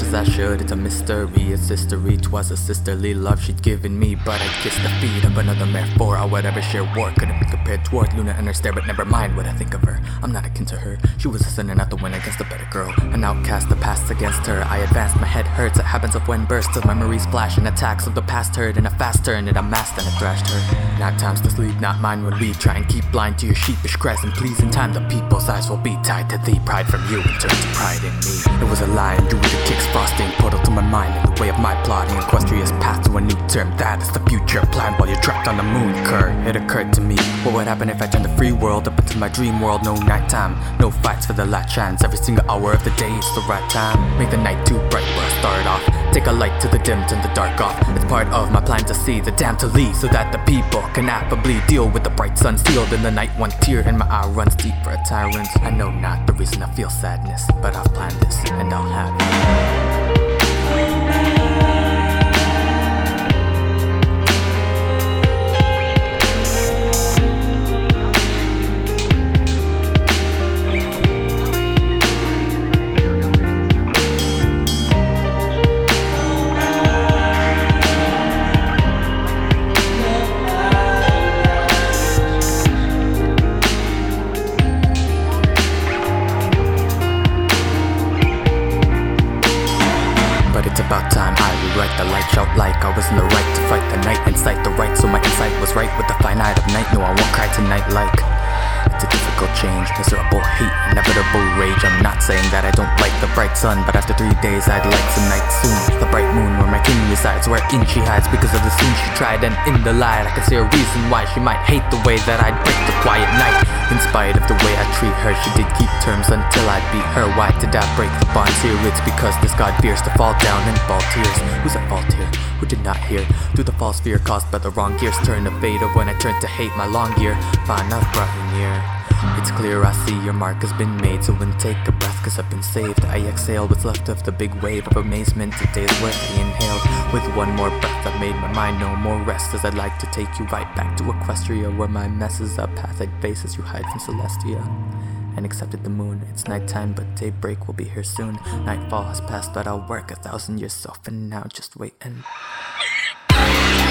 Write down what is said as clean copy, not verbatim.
as I should. It's a mystery, it's history. 'Twas a sisterly love she'd given me, but I kissed the feet of another metaphor. I would ever share war, couldn't be compared toward Luna and her stare, but never mind what I think of her. I'm not akin to her. She was a sinner, not the one against a better girl. An outcast, the past against her. I advanced, my head hurts. It happens of when bursts of memories flash and attacks of the past heard in a fast turn. It amassed and it thrashed her. Now time's to sleep, not mine when we try and keep blind to your sheepish cries. And please, in time, the people's eyes will be tied to thee. Pride from you and turn to pride in me. It was a lie, due to kicks frosting portal to my mind in the way of my plotting. Equestria's path to a new term, that is the future plan while you're trapped on the moon. It occurred to me, what would happen if I turned the free world up into my dream world? No nighttime, no fights for the last chance. Every single hour of the day, it's the right time. Make the night too bright where I start off. Take a light to the dim, turn the dark off. It's part of my plan to see the damn to leave, so that the people can affably deal with the bright sun sealed in the night. One tear in my eye runs deep for a tyrant. I know not the reason I feel sadness, but I've planned this and I'll have it. It's about time I rewrite the light, shout like I was in the right to fight the night, incite the right, so my insight was right with the finite of night. No, I won't cry tonight like it's a difficult change, miserable heat, inevitable rage. I'm not saying that I don't like the bright sun, but after 3 days I'd like some night soon. The bright moon where my king resides, wherein she hides because of the sin she tried. And in the light I can see a reason why she might hate the way that I'd break the quiet night. In spite of the way I treat her, she did keep terms until I beat her. Why did I break the bonds here? It's because this god fears to fall down and fall tears. Who's at fault here? Who did not hear? Do the false fear caused by the wrong gears turn to fade, or when I turn to hate my long gear? Fine, I've brought you near. It's clear I see your mark has been made, so then take a breath cause I've been saved. I exhale what's left of the big wave of amazement. Today's worthy inhaled. With one more breath I've made my mind no more rest, as I'd like to take you right back to Equestria, where my messes up path I'd face as you hide from Celestia. And accepted the moon. It's nighttime, but daybreak will be here soon. Nightfall has passed, but I'll work 1,000 years so for now, just wait and